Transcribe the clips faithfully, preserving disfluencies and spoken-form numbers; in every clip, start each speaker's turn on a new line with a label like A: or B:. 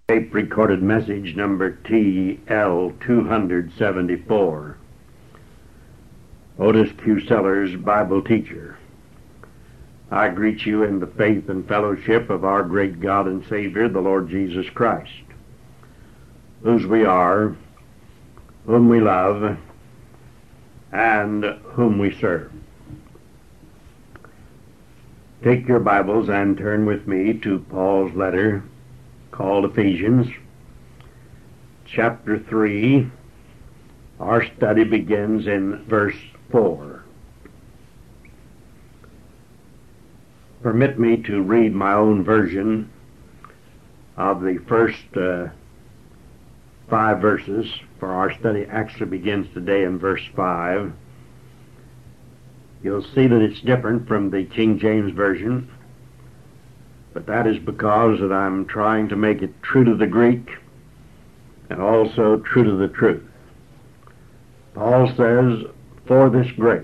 A: Tape recorded message number T L two seventy-four. Otis Q. Sellers, Bible teacher. I greet you in the faith and fellowship of our great God and Savior, the Lord Jesus Christ, whose we are, whom we love, and whom we serve. Take your Bibles and turn with me to Paul's letter called Ephesians, chapter three. Our study begins in verse four. Permit me to read my own version of the first uh, five verses, for our study actually begins today in verse five. You'll see that it's different from the King James Version, but that is because that I'm trying to make it true to the Greek and also true to the truth. Paul says, "For this grace,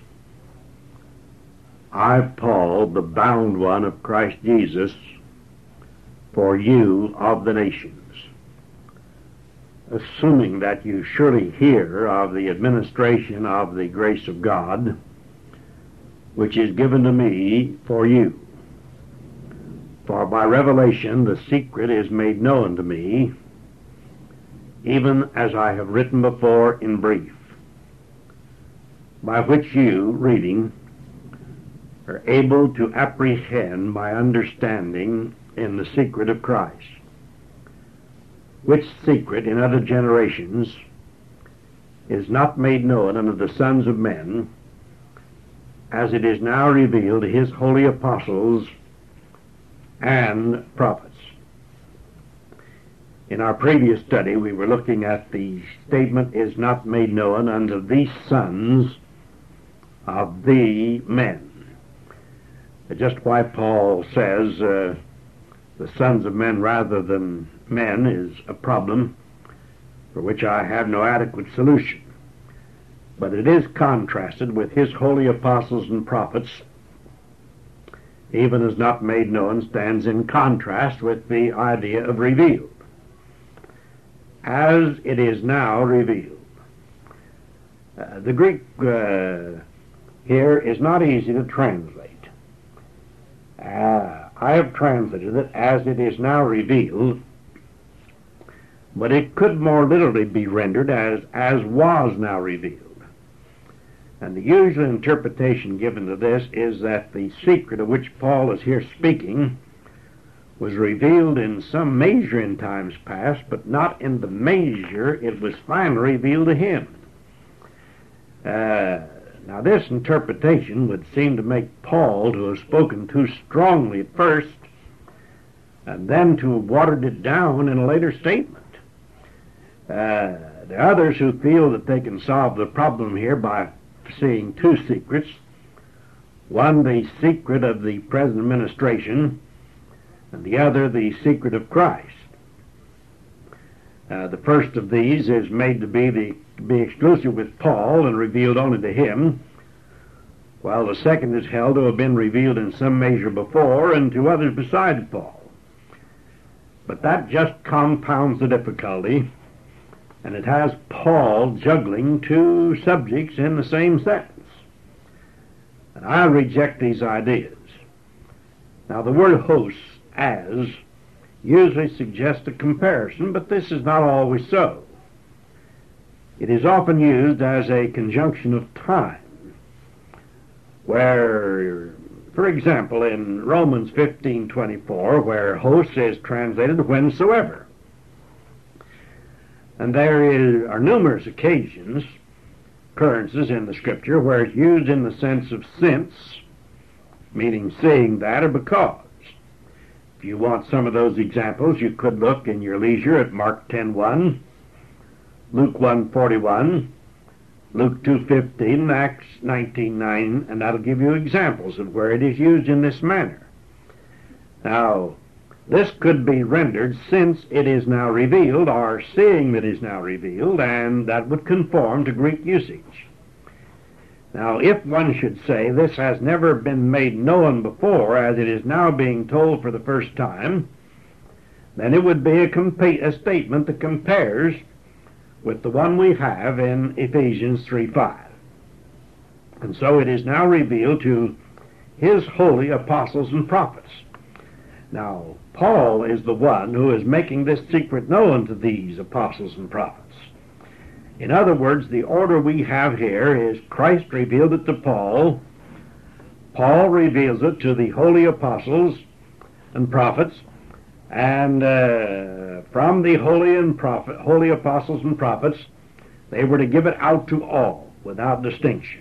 A: I, Paul, the bound one of Christ Jesus, for you of the nations," assuming that you surely hear of the administration of the grace of God, which is given to me for you. For by revelation the secret is made known to me, even as I have written before in brief, by which you, reading, are able to apprehend my understanding in the secret of Christ, which secret in other generations is not made known unto the sons of men, as it is now revealed to his holy apostles and prophets. In our previous study, we were looking at the statement, "is not made known unto the sons of the men." Just why Paul says uh, the sons of men rather than men is a problem for which I have no adequate solution. But it is contrasted with his holy apostles and prophets, even as not made known stands in contrast with the idea of revealed. As it is now revealed. Uh, the Greek uh, here is not easy to translate. Uh, I have translated it as it is now revealed, but it could more literally be rendered as as was now revealed. And the usual interpretation given to this is that the secret of which Paul is here speaking was revealed in some measure in times past, but not in the measure it was finally revealed to him. Uh, now this interpretation would seem to make Paul to have spoken too strongly at first, and then to have watered it down in a later statement. Uh, there are others who feel that they can solve the problem here by seeing two secrets. One, the secret of the present administration, and the other, the secret of Christ. Uh, the first of these is made to be the be exclusive with Paul and revealed only to him, while the second is held to have been revealed in some measure before and to others besides Paul. But that just compounds the difficulty, and it has Paul juggling two subjects in the same sentence. And I reject these ideas. Now, the word hosts, as, usually suggests a comparison, but this is not always so. It is often used as a conjunction of time, where, for example, in Romans fifteen twenty-four, where hosts is translated whensoever. And there is, are numerous occasions, occurrences in the Scripture, where it's used in the sense of since, meaning seeing that or because. If you want some of those examples, you could look in your leisure at Mark ten one, Luke one forty-one, Luke two fifteen, Acts nineteen nine, and that'll give you examples of where it is used in this manner. Now, this could be rendered since it is now revealed, or seeing that is now revealed, and that would conform to Greek usage. Now, if one should say this has never been made known before, as it is now being told for the first time, then it would be a, compa- a statement that compares with the one we have in Ephesians three five. And so it is now revealed to his holy apostles and prophets. Now, Paul is the one who is making this secret known to these apostles and prophets. In other words, the order we have here is Christ revealed it to Paul, Paul reveals it to the holy apostles and prophets, and uh, from the holy and prophet, holy apostles and prophets, they were to give it out to all without distinction.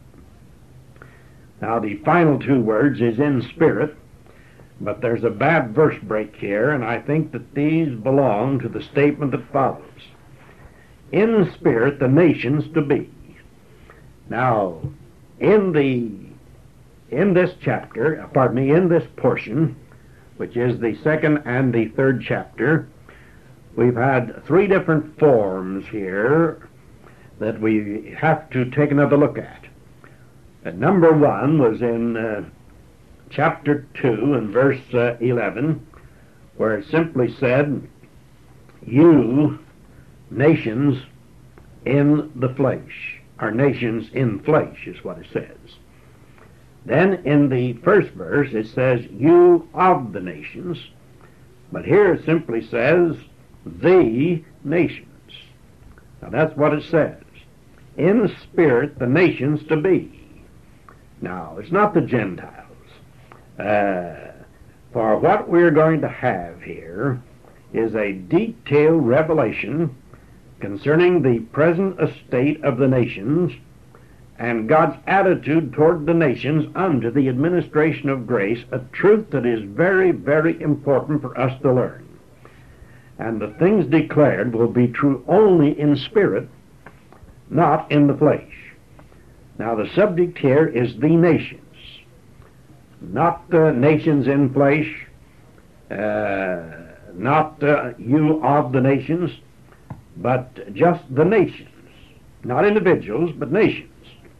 A: Now, the final two words is in spirit, but there's a bad verse break here, and I think that these belong to the statement that follows. In spirit, the nations to be. Now, in the in this chapter, pardon me, in this portion, which is the second and the third chapter, we've had three different forms here that we have to take another look at. And number one was in uh, chapter two and verse uh, eleven, where it simply said, you nations in the flesh, or nations in flesh is what it says. Then in the first verse it says, you of the nations, but here it simply says, the nations. Now that's what it says. In spirit, the nations to be. Now, it's not the Gentiles. Uh, for what we're going to have here is a detailed revelation concerning the present estate of the nations and God's attitude toward the nations under the administration of grace, a truth that is very, very important for us to learn. And the things declared will be true only in spirit, not in the flesh. Now, the subject here is the nations, not the nations in flesh, uh, not uh, you of the nations, but just the nations, not individuals, but nations.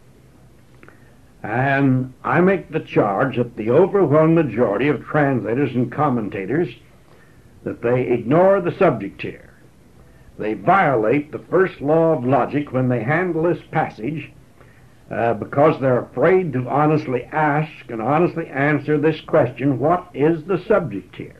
A: And I make the charge that the overwhelming majority of translators and commentators, that they ignore the subject here. They violate the first law of logic when they handle this passage, uh, because they're afraid to honestly ask and honestly answer this question, what is the subject here?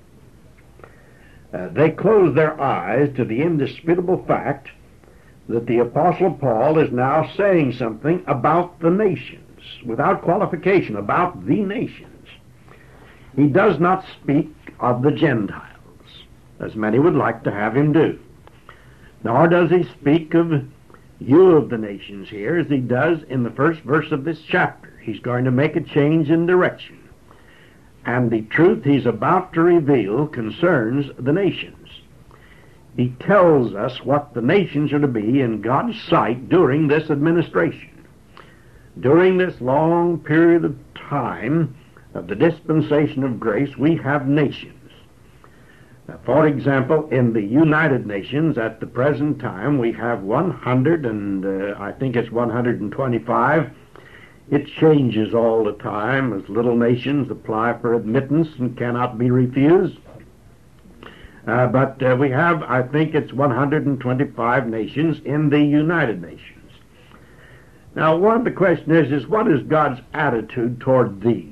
A: Uh, they close their eyes to the indisputable fact that the Apostle Paul is now saying something about the nations, without qualification, about the nations. He does not speak of the Gentiles, as many would like to have him do. Nor does he speak of you of the nations here, as he does in the first verse of this chapter. He's going to make a change in direction. And the truth he's about to reveal concerns the nations. He tells us what the nations are to be in God's sight during this administration. During this long period of time of the dispensation of grace, we have nations. Now, for example, in the United Nations at the present time, we have one hundred, and uh, I think it's one hundred twenty-five. It changes all the time as little nations apply for admittance and cannot be refused. Uh, but uh, we have, I think it's one hundred twenty-five nations in the United Nations. Now, one of the question is, is what is God's attitude toward these?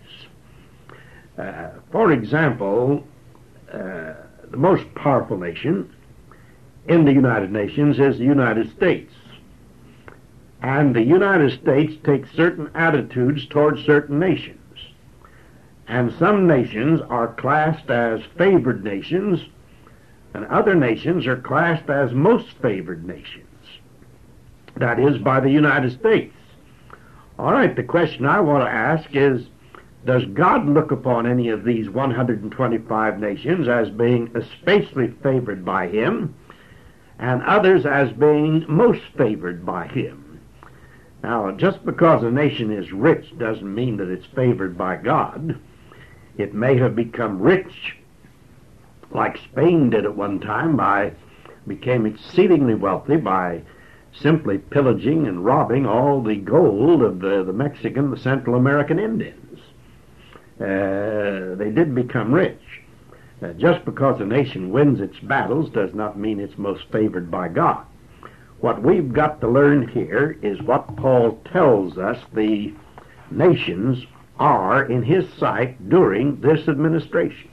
A: Uh, for example, uh, the most powerful nation in the United Nations is the United States. And the United States takes certain attitudes toward certain nations. And some nations are classed as favored nations, and other nations are classed as most favored nations. That is, by the United States. All right, the question I want to ask is, does God look upon any of these one hundred twenty-five nations as being especially favored by him, and others as being most favored by him? Now, just because a nation is rich doesn't mean that it's favored by God. It may have become rich, like Spain did at one time, by became exceedingly wealthy by simply pillaging and robbing all the gold of the, the Mexican, the Central American Indians. Uh, they did become rich. Uh, just because a nation wins its battles does not mean it's most favored by God. What we've got to learn here is what Paul tells us the nations are in his sight during this administration.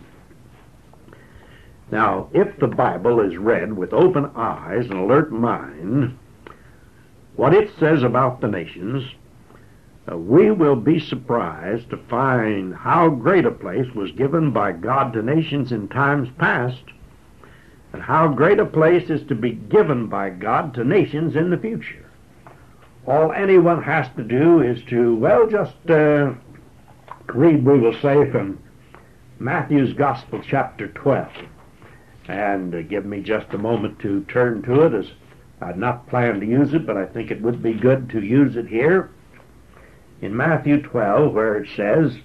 A: Now, if the Bible is read with open eyes and alert mind, what it says about the nations, uh, we will be surprised to find how great a place was given by God to nations in times past, and how great a place is to be given by God to nations in the future. All anyone has to do is to, well, just uh, read, we will say, from Matthew's Gospel, chapter twelve. And uh, give me just a moment to turn to it, as I'd not planned to use it, but I think it would be good to use it here. In Matthew twelve, where it says,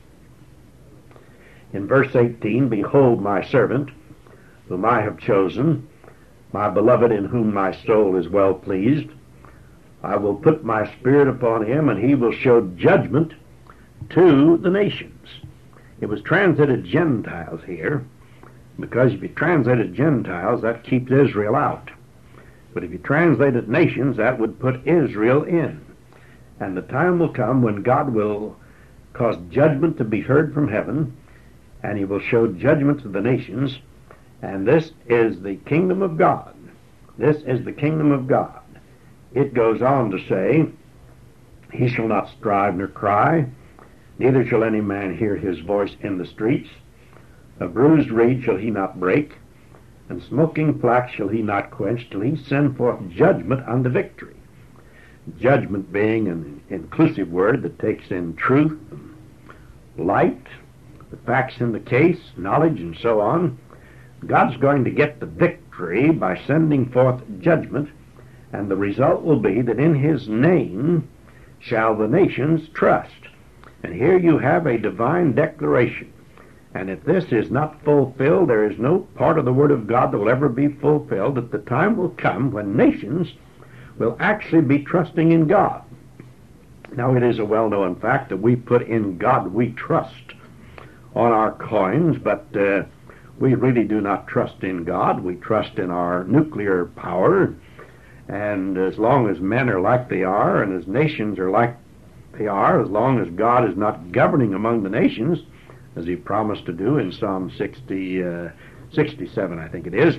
A: in verse eighteen, "Behold my servant, whom I have chosen, my beloved, in whom my soul is well pleased. I will put my spirit upon him, and he will show judgment to the nations." It was translated Gentiles here, because if you translated Gentiles, that keeps Israel out. But if you translated nations, that would put Israel in. And the time will come when God will cause judgment to be heard from heaven, and he will show judgment to the nations. And this is the kingdom of God. This is the kingdom of God. It goes on to say, "He shall not strive nor cry, neither shall any man hear his voice in the streets. A bruised reed shall he not break, and smoking flax shall he not quench, till he send forth judgment unto victory." Judgment being an inclusive word that takes in truth, light, the facts in the case, knowledge, and so on. God's going to get the victory by sending forth judgment, and the result will be that in his name shall the nations trust. And here you have a divine declaration. And if this is not fulfilled, there is no part of the Word of God that will ever be fulfilled, that the time will come when nations will actually be trusting in God. Now, it is a well-known fact that we put "In God We Trust" on our coins, but uh, we really do not trust in God. We trust in our nuclear power, and as long as men are like they are, and as nations are like they are, as long as God is not governing among the nations, as he promised to do in Psalm sixty, uh, sixty-seven, I think it is,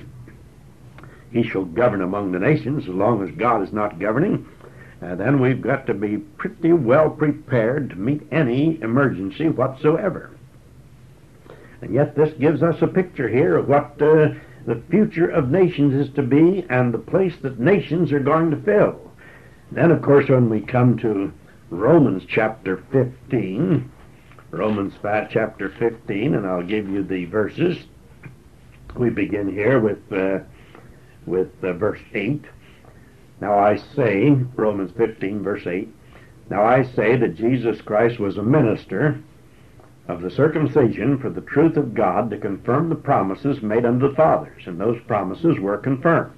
A: he shall govern among the nations. As long as God is not governing, uh, then we've got to be pretty well prepared to meet any emergency whatsoever. And yet this gives us a picture here of what uh, the future of nations is to be, and the place that nations are going to fill. Then, of course, when we come to Romans chapter fifteen, Romans chapter fifteen, and I'll give you the verses. We begin here with uh, with uh, verse eight. "Now I say," Romans fifteen, verse eight, "Now I say that Jesus Christ was a minister of the circumcision for the truth of God, to confirm the promises made unto the fathers." And those promises were confirmed.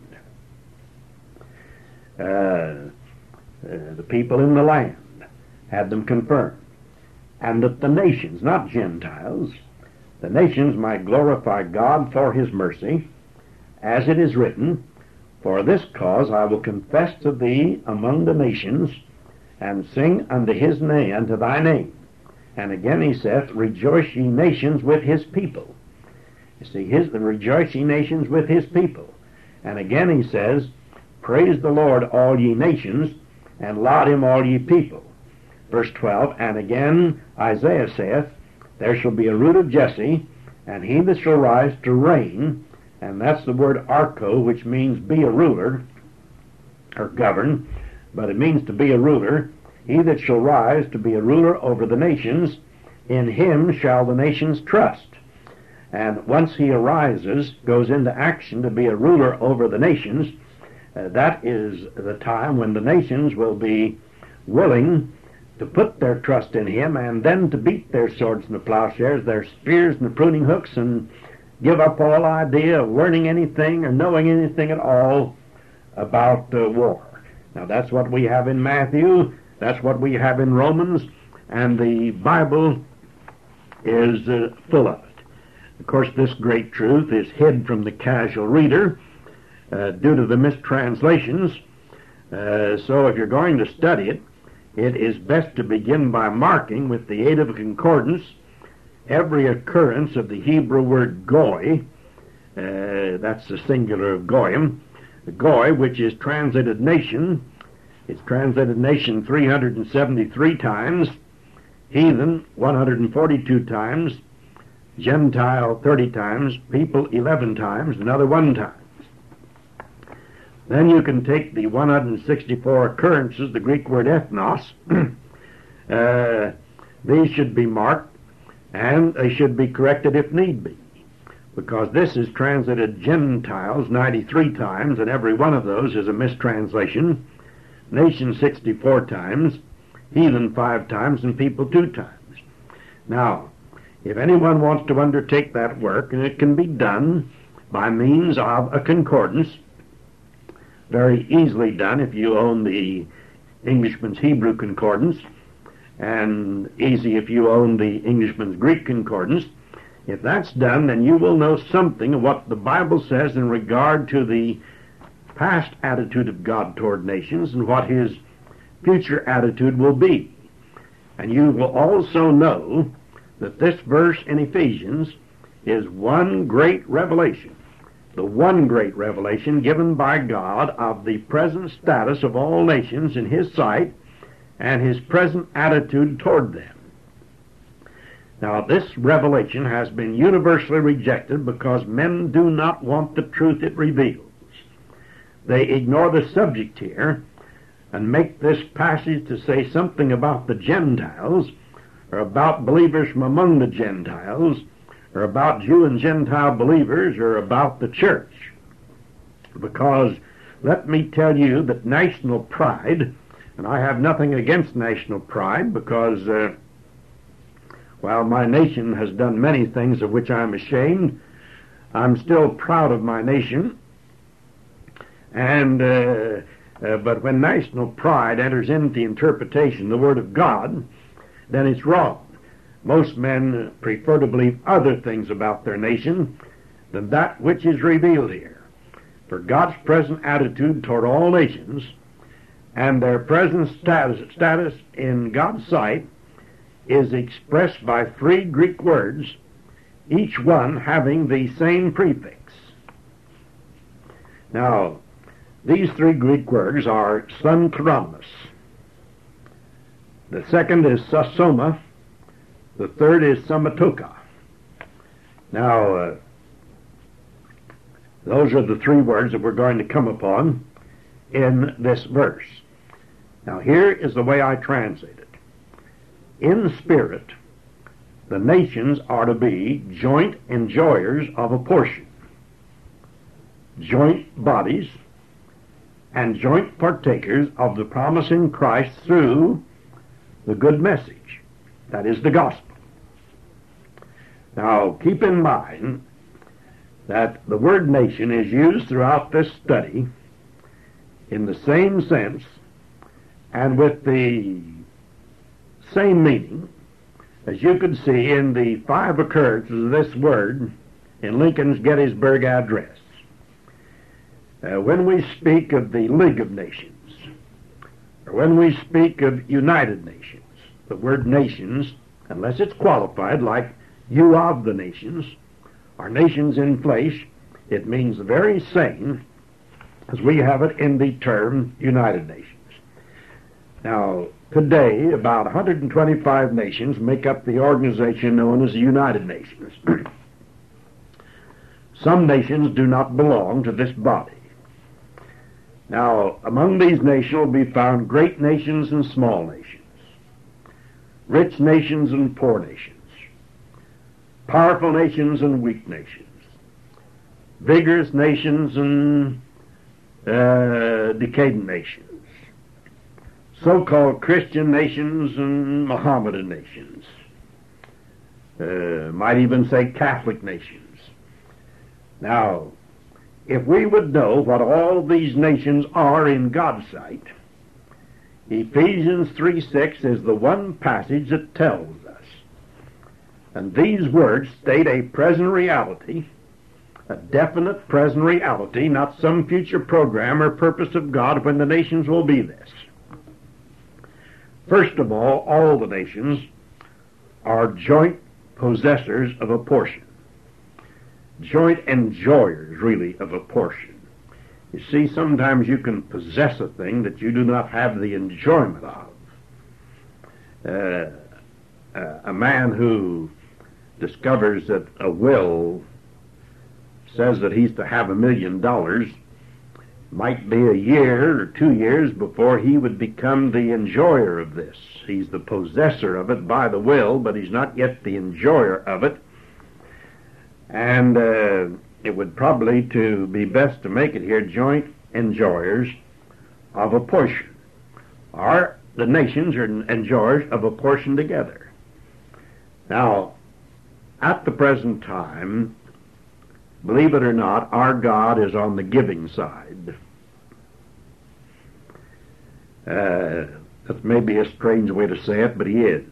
A: Uh, uh, the people in the land had them confirmed. "And that the nations," not Gentiles, "the nations might glorify God for his mercy, as it is written, For this cause I will confess to thee among the nations, and sing unto his name, unto thy name. And again he saith, Rejoice ye nations with his people." You see, his, the rejoice ye nations with his people. And again he says, Praise the Lord, all ye nations, and laud him, all ye people. Verse twelve, and again Isaiah saith, There shall be a root of Jesse, and he that shall rise to reign, and that's the word archo, which means be a ruler, or govern, but it means to be a ruler. He that shall rise to be a ruler over the nations, in him shall the nations trust. And once he arises, goes into action to be a ruler over the nations, uh, that is the time when the nations will be willing to put their trust in him, and then to beat their swords and the plowshares, their spears and the pruning hooks, and give up all idea of learning anything or knowing anything at all about uh, war. Now that's what we have in Matthew, that's what we have in Romans, and the Bible is uh, full of it. Of course, this great truth is hid from the casual reader uh, due to the mistranslations. Uh, so if you're going to study it, it is best to begin by marking with the aid of a concordance every occurrence of the Hebrew word goy. Uh, that's the singular of goyim. The goy, which is translated nation, it's translated nation three hundred seventy-three times, heathen one hundred forty-two times, Gentile thirty times, people eleven times, another one time. Then you can take the one hundred sixty-four occurrences, the Greek word ethnos. uh, these should be marked, and they should be corrected if need be, because this is translated Gentiles ninety-three times, and every one of those is a mistranslation. Nation sixty-four times, heathen five times, and people two times. Now, if anyone wants to undertake that work, and it can be done by means of a concordance, very easily done if you own the Englishman's Hebrew Concordance, and easy if you own the Englishman's Greek Concordance. If that's done, then you will know something of what the Bible says in regard to the past attitude of God toward nations and what his future attitude will be. And you will also know that this verse in Ephesians is one great revelation, the one great revelation given by God of the present status of all nations in his sight and his present attitude toward them. Now, this revelation has been universally rejected because men do not want the truth it reveals. They ignore the subject here and make this passage to say something about the Gentiles, or about believers from among the Gentiles, or about Jew and Gentile believers, or about the church. Because let me tell you that national pride, and I have nothing against national pride, because uh, while my nation has done many things of which I'm ashamed, I'm still proud of my nation. And uh, uh, but when national pride enters into the interpretation of the Word of God, then it's wrong. Most men prefer to believe other things about their nation than that which is revealed here. For God's present attitude toward all nations and their present status, status in God's sight is expressed by three Greek words, each one having the same prefix. Now, these three Greek words are sunchronos. The second is sasoma. The third is samatoka. Now, uh, those are the three words that we're going to come upon in this verse. Now, here is the way I translate it. In spirit, the nations are to be joint enjoyers of a portion, joint bodies, and joint partakers of the promise in Christ through the good message, that is the gospel. Now, keep in mind that the word nation is used throughout this study in the same sense and with the same meaning as you could see in the five occurrences of this word in Lincoln's Gettysburg Address. Uh, when we speak of the League of Nations, or when we speak of United Nations, the word nations, unless it's qualified like you of the nations, or nations in flesh, it means the very same as we have it in the term United Nations. Now, today, about one hundred twenty-five nations make up the organization known as the United Nations. Some nations do not belong to this body. Now, among these nations will be found great nations and small nations, rich nations and poor nations, powerful nations and weak nations, vigorous nations and uh, decadent nations, so-called Christian nations and Mohammedan nations, uh, might even say Catholic nations. Now, if we would know what all these nations are in God's sight, Ephesians three six is the one passage that tells us And these words state a present reality, a definite present reality, not some future program or purpose of God when the nations will be this. First of all, all the nations are joint possessors of a portion. Joint enjoyers, really, of a portion. You see, sometimes you can possess a thing that you do not have the enjoyment of. Uh, uh, a man who discovers that a will says that he's to have a million dollars might be a year or two years before he would become the enjoyer of this. He's the possessor of it by the will, but he's not yet the enjoyer of it. And uh, it would probably to be best to make it here joint enjoyers of a portion. Or the nations are enjoyers of a portion together. Now, at the present time, believe it or not, our God is on the giving side. Uh, that may be a strange way to say it, but he is.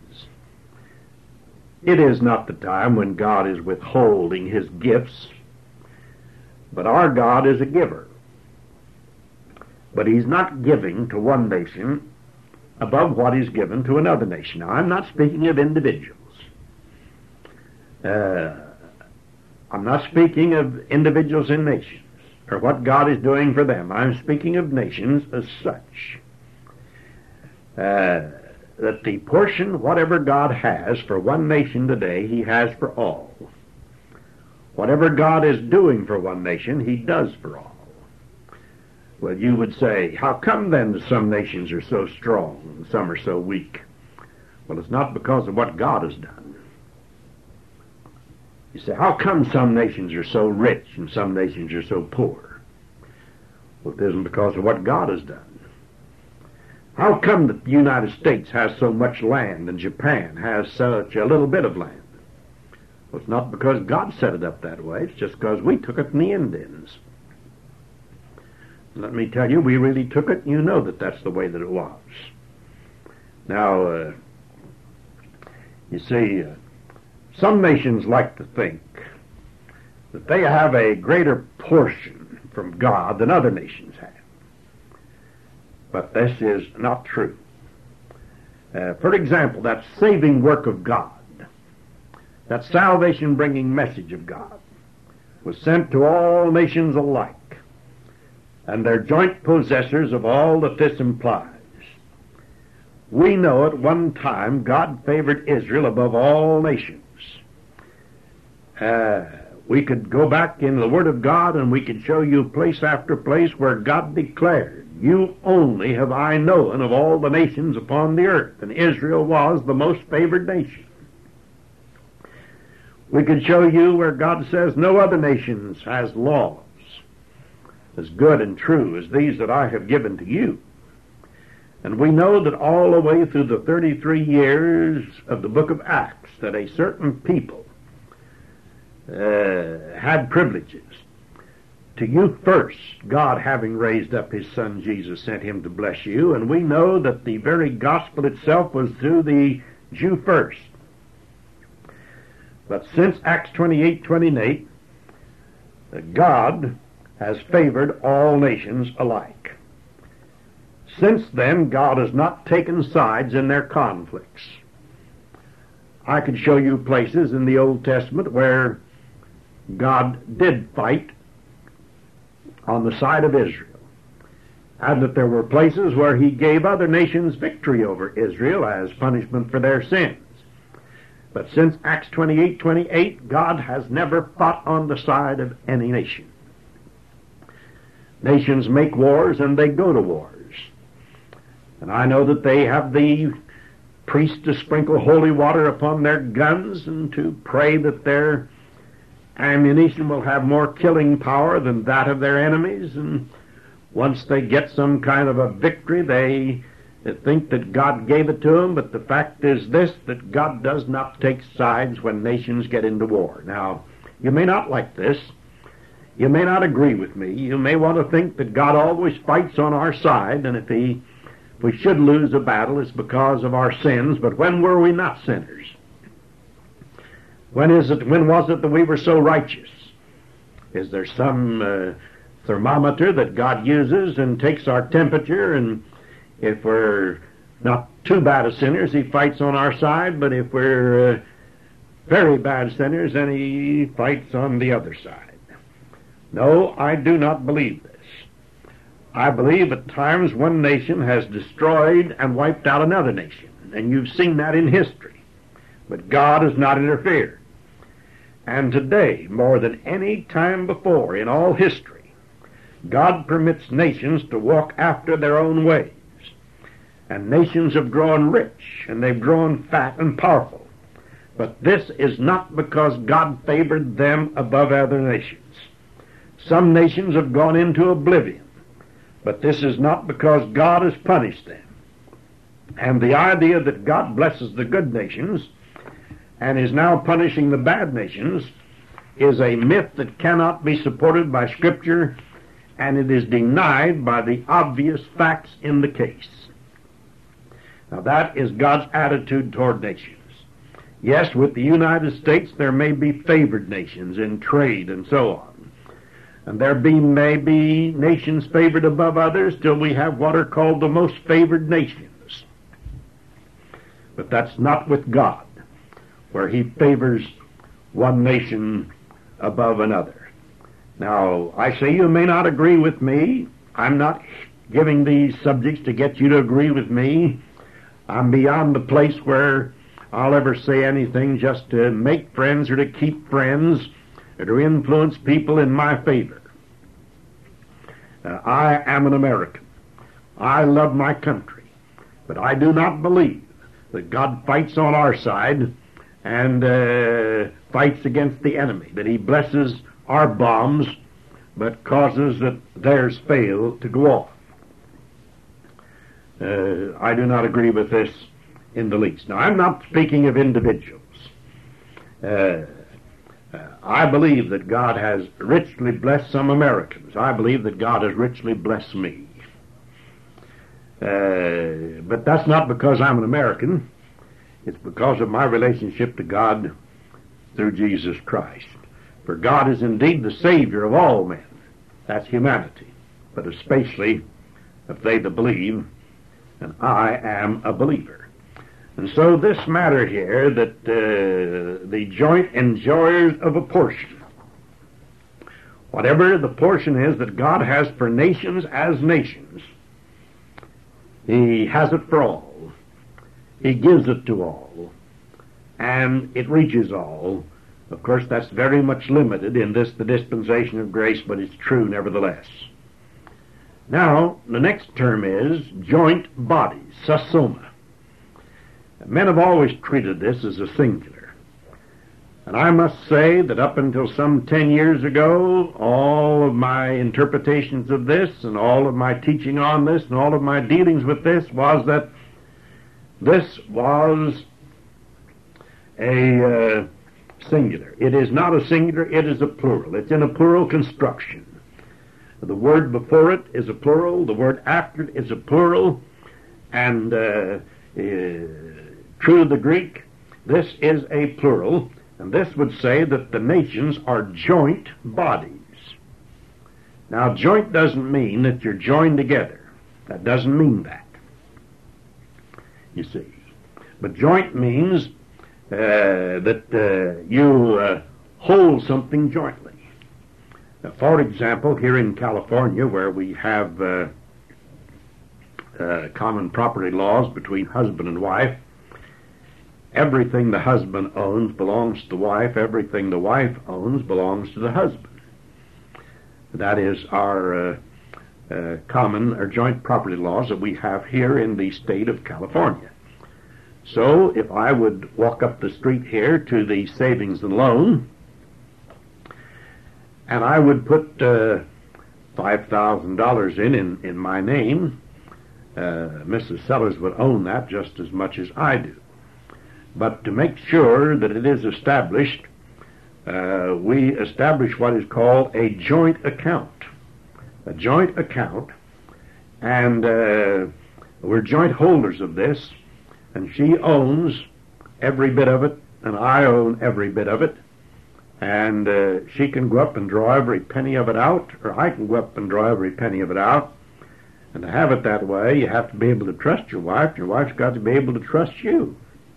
A: It is not the time when God is withholding his gifts, but our God is a giver. But he's not giving to one nation above what he's given to another nation. Now, I'm not speaking of individuals. Uh, I'm not speaking of individuals in nations, or what God is doing for them. I'm speaking of nations as such. Uh, that the portion, whatever God has for one nation today, he has for all. Whatever God is doing for one nation, he does for all. Well, you would say, how come then some nations are so strong and some are so weak? Well, it's not because of what God has done. You say, how come some nations are so rich and some nations are so poor? Well, it isn't because of what God has done. How come that the United States has so much land and Japan has such a little bit of land? Well, it's not because God set it up that way. It's just because we took it from the Indians. Let me tell you, we really took it, and you know that that's the way that it was. Now, uh, you see, uh, some nations like to think that they have a greater portion from God than other nations have. But this is not true. Uh, for example, that saving work of God, that salvation-bringing message of God, was sent to all nations alike, and they're joint possessors of all that this implies. We know at one time God favored Israel above all nations. Uh, we could go back in the Word of God and we could show you place after place where God declared, you only have I known of all the nations upon the earth, and Israel was the most favored nation. We could show you where God says no other nations has laws as good and true as these that I have given to you. And we know that all the way through the thirty-three years of the book of Acts that a certain people uh, had privileges. To you first, God having raised up his Son Jesus sent him to bless you, and we know that the very gospel itself was through the Jew first. But since Acts twenty-eight twenty-eight, God has favored all nations alike. Since then, God has not taken sides in their conflicts. I could show you places in the Old Testament where God did fight on the side of Israel, and that there were places where he gave other nations victory over Israel as punishment for their sins. But since Acts twenty-eight twenty-eight, God has never fought on the side of any nation. Nations make wars and they go to wars. And I know that they have the priests to sprinkle holy water upon their guns and to pray that their ammunition will have more killing power than that of their enemies, and once they get some kind of a victory, they, they think that God gave it to them, but the fact is this, that God does not take sides when nations get into war. Now, you may not like this, you may not agree with me, you may want to think that God always fights on our side, and if he, if we should lose a battle, it's because of our sins, but when were we not sinners? When is it? When was it that we were so righteous? Is there some uh, thermometer that God uses and takes our temperature, and if we're not too bad of sinners, he fights on our side, but if we're uh, very bad sinners, then he fights on the other side? No, I do not believe this. I believe at times one nation has destroyed and wiped out another nation, and you've seen that in history. But God has not interfered. And today, more than any time before in all history, God permits nations to walk after their own ways. And nations have grown rich, and they've grown fat and powerful. But this is not because God favored them above other nations. Some nations have gone into oblivion, but this is not because God has punished them. And the idea that God blesses the good nations and is now punishing the bad nations is a myth that cannot be supported by Scripture, and it is denied by the obvious facts in the case. Now that is God's attitude toward nations. Yes, with the United States there may be favored nations in trade and so on. And there be may be nations favored above others till we have what are called the most favored nations. But that's not with God, where he favors one nation above another. Now, I say you may not agree with me. I'm not giving these subjects to get you to agree with me. I'm beyond the place where I'll ever say anything just to make friends or to keep friends or to influence people in my favor. Uh, I am an American. I love my country. But I do not believe that God fights on our side and uh, fights against the enemy, that he blesses our bombs but causes that theirs fail to go off. Uh, I do not agree with this in the least. Now, I'm not speaking of individuals. Uh, uh, I believe that God has richly blessed some Americans. I believe that God has richly blessed me. Uh, but that's not because I'm an American. It's because of my relationship to God through Jesus Christ. For God is indeed the Savior of all men. That's humanity. But especially if they that believe, and I am a believer. And so this matter here, that uh, the joint enjoyers of a portion, whatever the portion is that God has for nations as nations, he has it for all. He gives it to all. And it reaches all. Of course, that's very much limited in this, the dispensation of grace, but it's true nevertheless. Now, the next term is joint bodies, sasoma. Men have always treated this as a singular. And I must say that up until some ten years ago, all of my interpretations of this and all of my teaching on this and all of my dealings with this was that this was a uh, singular. It is not a singular, it is a plural. It's in a plural construction. The word before it is a plural, the word after it is a plural, and uh, uh, true to the Greek, this is a plural, and this would say that the nations are joint bodies. Now, joint doesn't mean that you're joined together. That doesn't mean that, you see. But joint means uh, that uh, you uh, hold something jointly. Now, for example, here in California, where we have uh, uh, common property laws between husband and wife, everything the husband owns belongs to the wife. Everything the wife owns belongs to the husband. That is our uh, uh, common or joint property laws that we have here in the state of California. So if I would walk up the street here to the savings and loan, and I would put uh, five thousand dollars in, in in my name, uh, Missus Sellers would own that just as much as I do. But to make sure that it is established, uh, we establish what is called a joint account. A joint account, and uh, we're joint holders of this, and she owns every bit of it and I own every bit of it, and uh, she can go up and draw every penny of it out, or I can go up and draw every penny of it out. And to have it that way, you have to be able to trust your wife. Your wife's got to be able to trust you.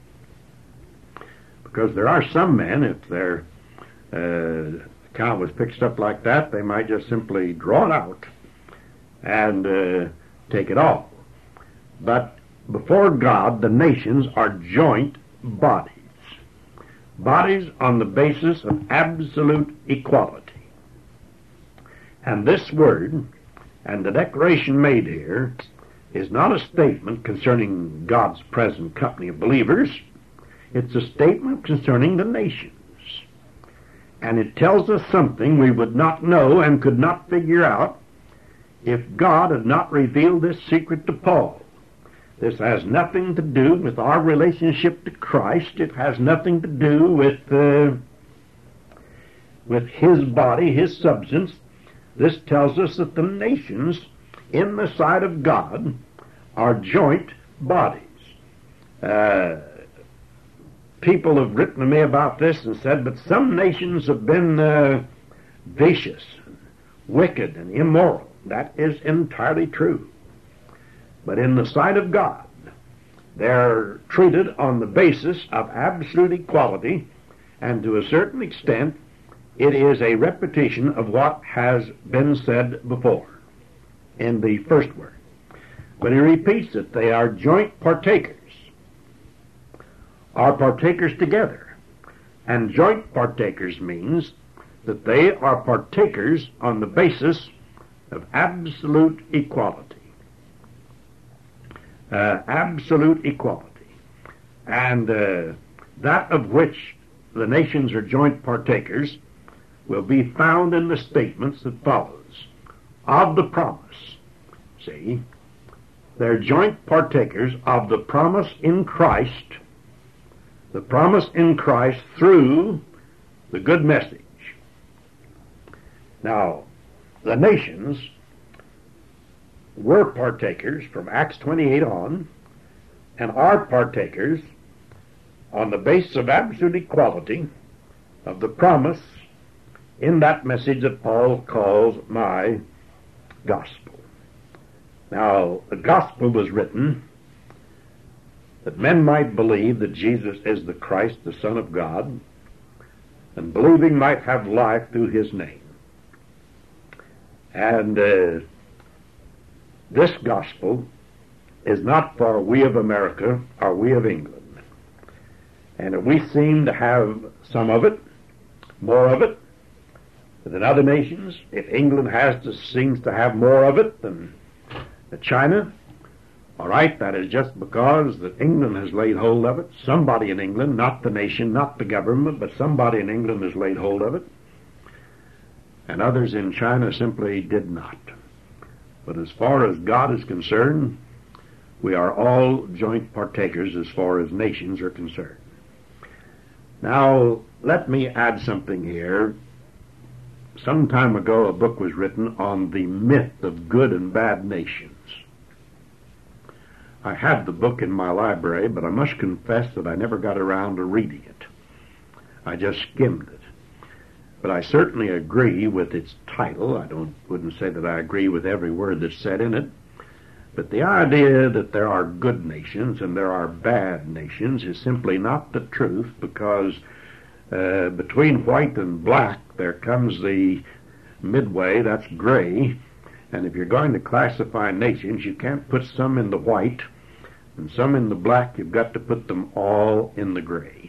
A: Because there are some men, if their uh, account was fixed up like that, they might just simply draw it out and uh, take it all. But before God, the nations are joint bodies. Bodies on the basis of absolute equality. And this word, and the declaration made here, is not a statement concerning God's present company of believers. It's a statement concerning the nations. And it tells us something we would not know and could not figure out if God had not revealed this secret to Paul. This has nothing to do with our relationship to Christ. It has nothing to do with uh, with His body, His substance. This tells us that the nations in the sight of God are joint bodies. Uh, people have written to me about this and said, but some nations have been uh, vicious, wicked, and immoral. That is entirely true. But in the sight of God, they're treated on the basis of absolute equality, and to a certain extent, it is a repetition of what has been said before in the first word. But he repeats it. They are joint partakers, are partakers together. And joint partakers means that they are partakers on the basis of absolute equality. Uh, absolute equality. And uh, that of which the nations are joint partakers will be found in the statements that follows of the promise. See, they're joint partakers of the promise in Christ, the promise in Christ through the good message. Now, the nations were partakers from Acts twenty-eight on, and are partakers on the basis of absolute equality of the promise in that message that Paul calls my gospel. Now, the gospel was written that men might believe that Jesus is the Christ, the Son of God, and believing might have life through His name. And uh, this gospel is not for we of America or we of England. And if we seem to have some of it, more of it, than other nations, if England has to, seems to have more of it than China, all right, that is just because that England has laid hold of it. Somebody in England, not the nation, not the government, but somebody in England has laid hold of it. And others in China simply did not. But as far as God is concerned, we are all joint partakers as far as nations are concerned. Now, let me add something here. Some time ago, a book was written on the myth of good and bad nations. I have the book in my library, but I must confess that I never got around to reading it. I just skimmed it. But I certainly agree with its title. I don't wouldn't say that I agree with every word that's said in it. But the idea that there are good nations and there are bad nations is simply not the truth, because uh, between white and black there comes the midway, that's gray. And if you're going to classify nations, you can't put some in the white and some in the black. You've got to put them all in the gray.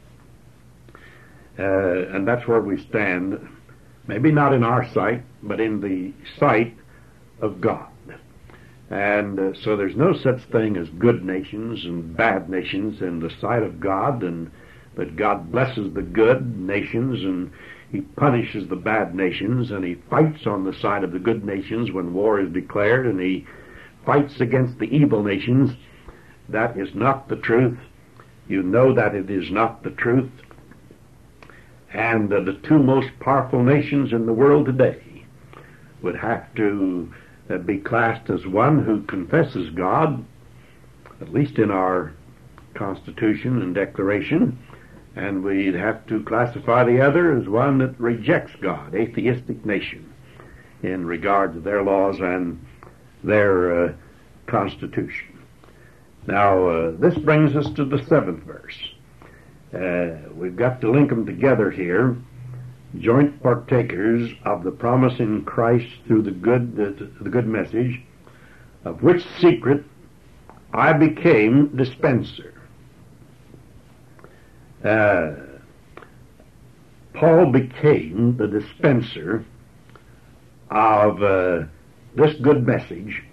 A: Uh, and that's where we stand, maybe not in our sight, but in the sight of God. And uh, so there's no such thing as good nations and bad nations in the sight of God, and that God blesses the good nations and He punishes the bad nations, and He fights on the side of the good nations when war is declared, and He fights against the evil nations. That is not the truth. You know that it is not the truth. And uh, the two most powerful nations in the world today would have to uh, be classed as one who confesses God, at least in our Constitution and Declaration, and we'd have to classify the other as one that rejects God, atheistic nation, in regard to their laws and their uh, constitution. Now, uh, this brings us to the seventh verse. Uh, we've got to link them together here. Joint partakers of the promise in Christ through the good, uh, the good message, of which secret I became dispenser. Uh, Paul became the dispenser of uh, this good message,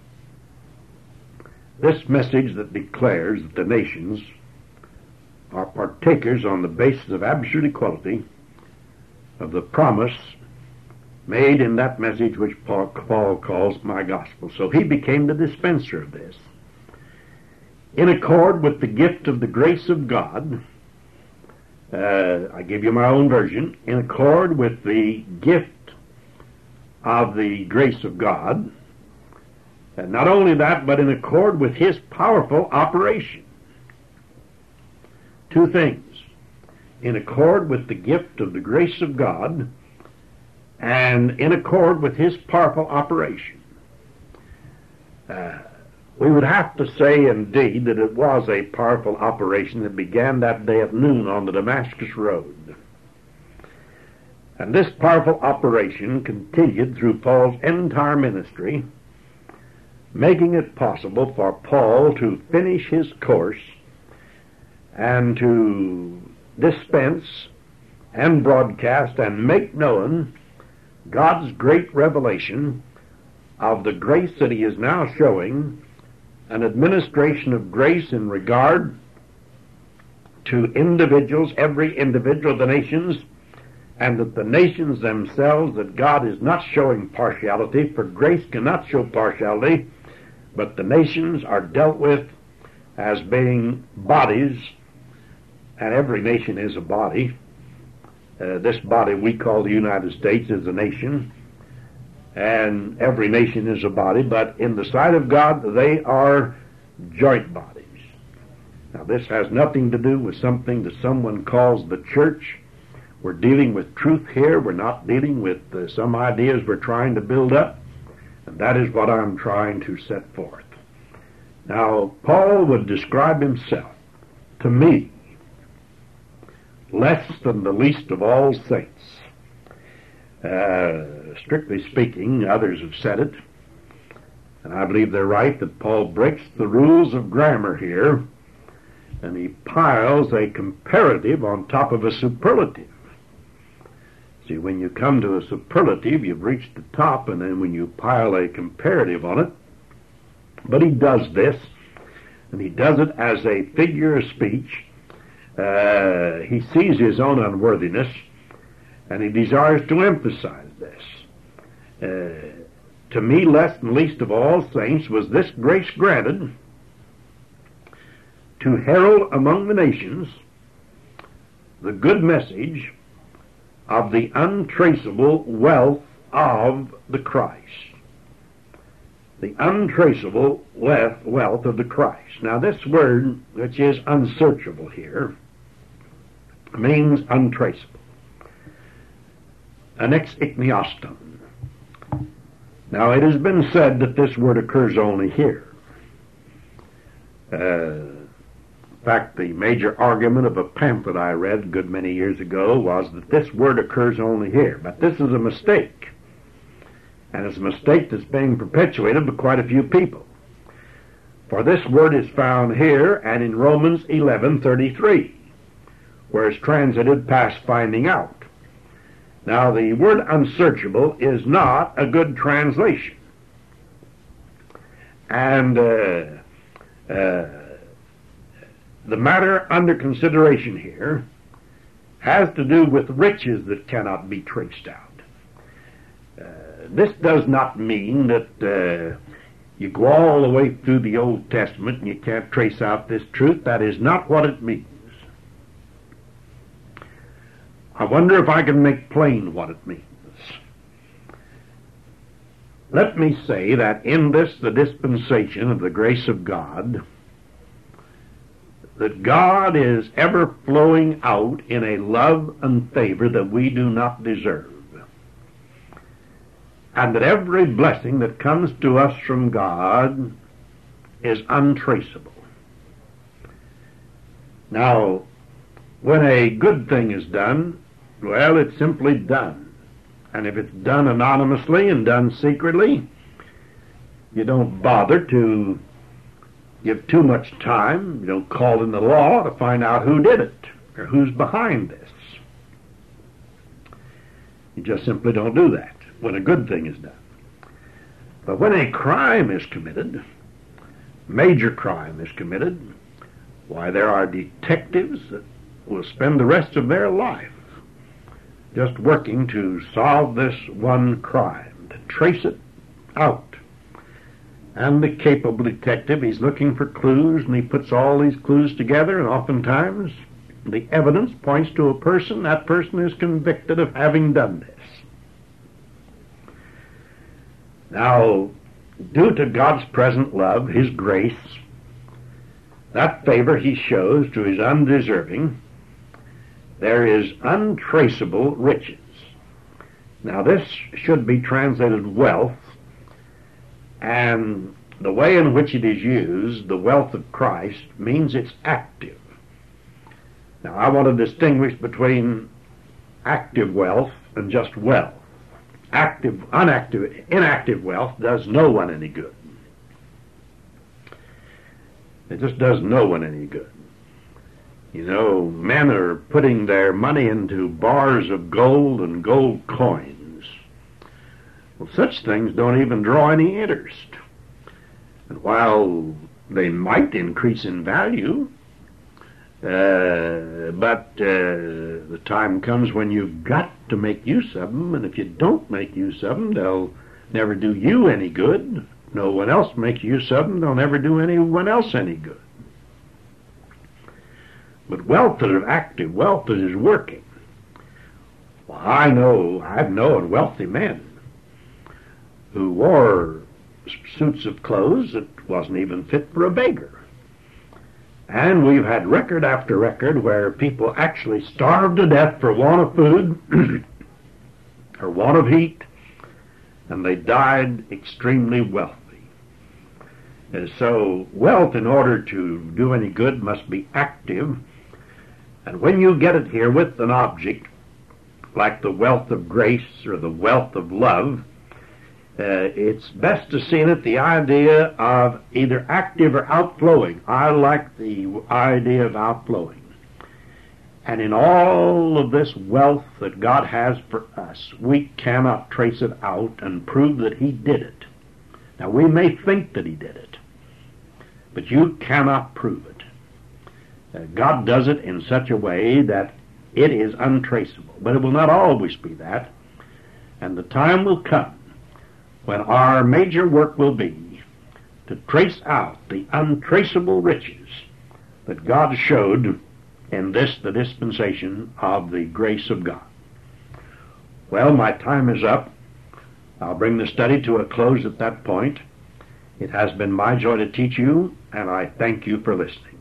A: this message that declares that the nations are partakers on the basis of absolute equality of the promise made in that message which Paul, Paul calls my gospel. So he became the dispenser of this. In accord with the gift of the grace of God, uh, I give you my own version, in accord with the gift of the grace of God, and not only that, but in accord with his powerful operation. Two things. In accord with the gift of the grace of God, and in accord with his powerful operation. Uh, we would have to say, indeed, that it was a powerful operation that began that day at noon on the Damascus Road. And this powerful operation continued through Paul's entire ministry, making it possible for Paul to finish his course and to dispense and broadcast and make known God's great revelation of the grace that he is now showing, an administration of grace in regard to individuals, every individual of the nations, and that the nations themselves, that God is not showing partiality, for grace cannot show partiality, but the nations are dealt with as being bodies, and every nation is a body. Uh, this body we call the United States is a nation, and every nation is a body, but in the sight of God they are joint bodies. Now this has nothing to do with something that someone calls the church. We're dealing with truth here. We're not dealing with uh, some ideas we're trying to build up, and that is what I'm trying to set forth. Now, Paul would describe himself to me less than the least of all saints. Uh, strictly speaking, others have said it, and I believe they're right, that Paul breaks the rules of grammar here, and he piles a comparative on top of a superlative. See, when you come to a superlative, you've reached the top, and then when you pile a comparative on it, but he does this, and he does it as a figure of speech. Uh, he sees his own unworthiness, and he desires to emphasize this. Uh, to me, less and least of all saints, was this grace granted to herald among the nations the good message of the untraceable wealth of the Christ. The untraceable wealth of the Christ. Now this word, which is unsearchable here, means untraceable. Anexiknioston. Now it has been said that this word occurs only here. Uh, in fact, the major argument of a pamphlet I read a good many years ago was that this word occurs only here. But this is a mistake. And it's a mistake that's being perpetuated by quite a few people. For this word is found here and in Romans eleven thirty-three, where it's translated past finding out. Now, the word unsearchable is not a good translation. And uh, uh, the matter under consideration here has to do with riches that cannot be traced out. Uh, this does not mean that uh, you go all the way through the Old Testament and you can't trace out this truth. That is not what it means. I wonder if I can make plain what it means. Let me say that in this, the dispensation of the grace of God, that God is ever flowing out in a love and favor that we do not deserve, and that every blessing that comes to us from God is untraceable. Now, when a good thing is done, well, it's simply done. And if it's done anonymously and done secretly, you don't bother to give too much time. You don't call in the law to find out who did it or who's behind this. You just simply don't do that when a good thing is done. But when a crime is committed, major crime is committed, why, there are detectives that will spend the rest of their life just working to solve this one crime, to trace it out. And the capable detective, he's looking for clues, and he puts all these clues together, and oftentimes the evidence points to a person. That person is convicted of having done this. Now, due to God's present love, His grace, that favor He shows to His undeserving, there is untraceable riches. Now, this should be translated wealth, and the way in which it is used, the wealth of Christ, means it's active. Now, I want to distinguish between active wealth and just wealth. Active, unactive, inactive wealth does no one any good. It just does no one any good. You know, men are putting their money into bars of gold and gold coins. Well, such things don't even draw any interest. And while they might increase in value, uh, but uh, the time comes when you've got to make use of them, and if you don't make use of them, they'll never do you any good. No one else makes use of them, they'll never do anyone else any good. But wealth that is active, wealth that is working. Well, I know, I've known wealthy men who wore suits of clothes that wasn't even fit for a beggar. And we've had record after record where people actually starved to death for want of food or want of heat, and they died extremely wealthy. And so wealth, in order to do any good, must be active. And when you get it here with an object, like the wealth of grace or the wealth of love, Uh, it's best to see in it the idea of either active or outflowing. I like the idea of outflowing. And in all of this wealth that God has for us, we cannot trace it out and prove that He did it. Now, we may think that He did it, but you cannot prove it. Uh, God does it in such a way that it is untraceable. But it will not always be that. And the time will come when our major work will be to trace out the untraceable riches that God showed in this, the dispensation of the grace of God. Well, my time is up. I'll bring the study to a close at that point. It has been my joy to teach you, and I thank you for listening.